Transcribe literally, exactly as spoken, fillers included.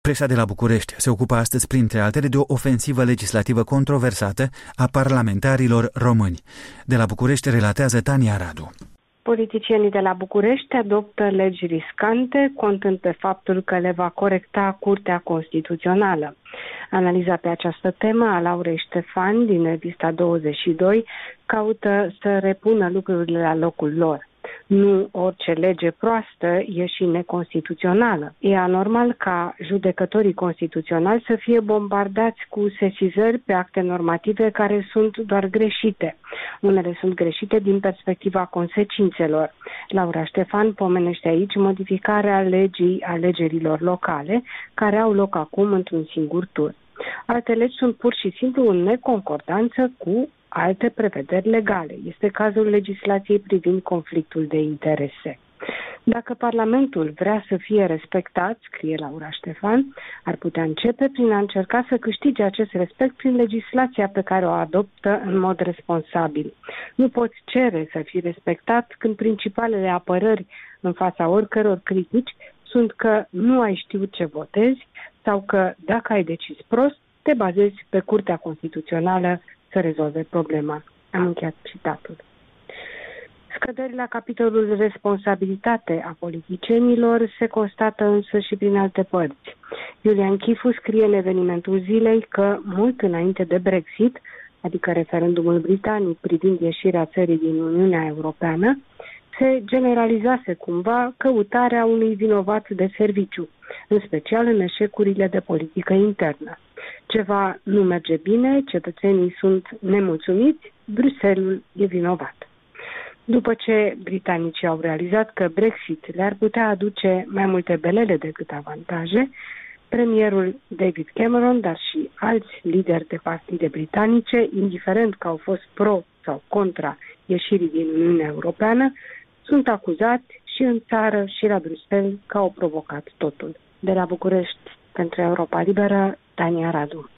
Presa de la București se ocupă astăzi, printre altele, de o ofensivă legislativă controversată a parlamentarilor români. De la București relatează Tania Radu. Politicienii de la București adoptă legi riscante, contând pe faptul că le va corecta Curtea Constituțională. Analiza pe această temă a Laurei Ștefan din Revista douăzeci și doi caută să repună lucrurile la locul lor. Nu orice lege proastă e și neconstituțională. E anormal ca judecătorii constituționali să fie bombardați cu sesizări pe acte normative care sunt doar greșite. Unele sunt greșite din perspectiva consecințelor. Laura Ștefan pomenește aici modificarea legii alegerilor locale, care au loc acum într-un singur tur. Alte legi sunt pur și simplu în neconcordanță cu alte prevederi legale. Este cazul legislației privind conflictul de interese. Dacă Parlamentul vrea să fie respectat, scrie Laura Ștefan, ar putea începe prin a încerca să câștige acest respect prin legislația pe care o adoptă în mod responsabil. Nu poți cere să fii respectat când principalele apărări în fața oricăror critici sunt că nu ai știut ce votezi sau că, dacă ai decis prost, te bazezi pe Curtea Constituțională să rezolve problema. Am încheiat citatul. Scăderi la capitolul responsabilitate a politicienilor se constată însă și prin alte părți. Iulian Chifu scrie în evenimentul zilei că, mult înainte de Brexit, adică referendumul britanic privind ieșirea țării din Uniunea Europeană, se generalizase cumva căutarea unui vinovat de serviciu, în special în eșecurile de politică internă. Ceva nu merge bine, cetățenii sunt nemulțumiți, Bruxelles e vinovat. După ce britanicii au realizat că Brexit le-ar putea aduce mai multe belele decât avantaje, premierul David Cameron, dar și alți lideri de partide britanice, indiferent că au fost pro sau contra ieșirii din Uniunea Europeană, sunt acuzați și în țară și la Bruxelles că au provocat totul. De la București, pentru Europa Liberă, Tania Radu.